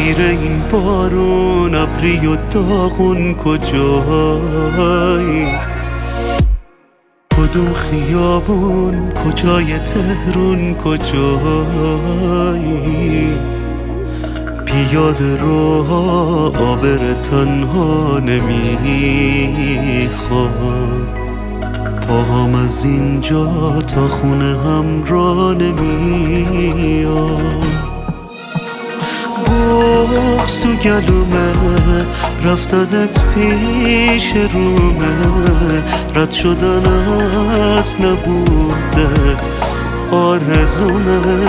غیر این بارون ابری و داغون کجایی؟ کدوم خیابون کجای تهرون کجایی؟ پیاده رو عابر تنها نمیخوام، پاهم از اینجا تا خونه هم را نمیام. بغض تو گلومه، رفتنت پیش رومه، رد شدن از نبودت آرزومه.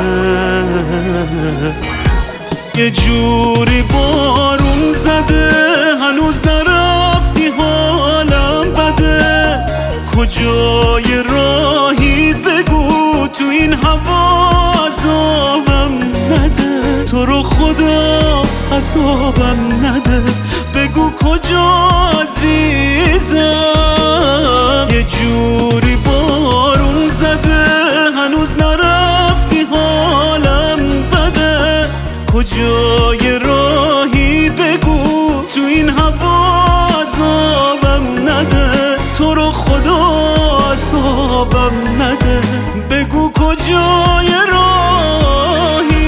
یه جوری بارون زده هنوز نرفتی حالم بده، کجای راهی بگو تو این هوا عذابم نده، تو رو خدا عذابم نده، بگو کجا عزیزم. یه جوری بارون زده هنوز نرفتی حالم بده، کجای راهی بگو تو این هوا عذابم نده، تو رو خدا عذابم نده، بگو کجای راهی.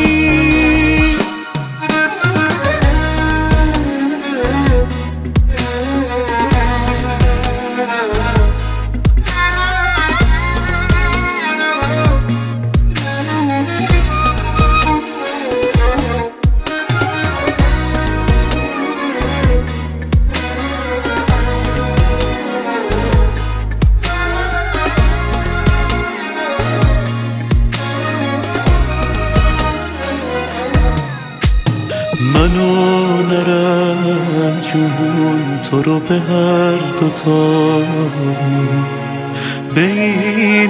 منو نرم جون تو رو به هر دوتا، به این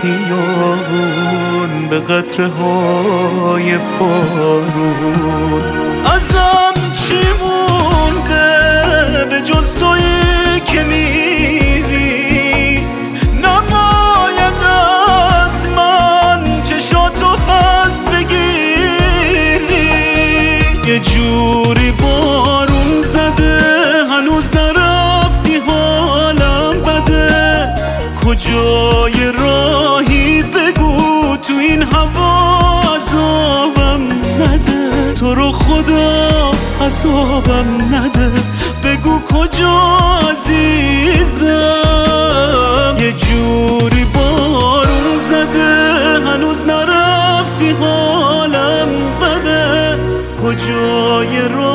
خیابون به قطره های بارون. ازم چی مونده به جز تویی که میری؟ نباید از من چشاتو پس بگیری. یه جوری بارون زده هنوز نرفتی حالم بده، کجای راهی بگو تو این هوا عذابم نده، تو رو خدا عذابم نده، بگو کجا عزیزم. یه جوری بارون زده هنوز نرفتی حالم بده، کجای